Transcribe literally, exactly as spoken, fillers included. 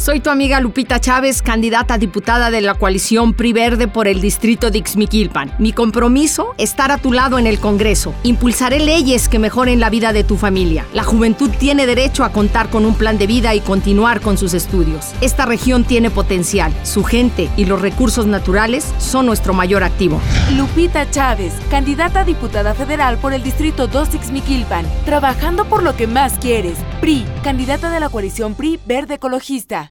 Soy tu amiga Lupita Chávez, candidata a diputada de la coalición P R I Verde por el distrito de Ixmiquilpan. Mi compromiso, estar a tu lado en el Congreso. Impulsaré leyes que mejoren la vida de tu familia. La juventud tiene derecho a contar con un plan de vida y continuar con sus estudios. Esta región tiene potencial. Su gente y los recursos naturales son nuestro mayor activo. Lupita Chávez, candidata a diputada federal por el distrito dos Ixmiquilpan. Trabajando por lo que más quieres. P R I, candidata de la coalición P R I Verde Ecologista.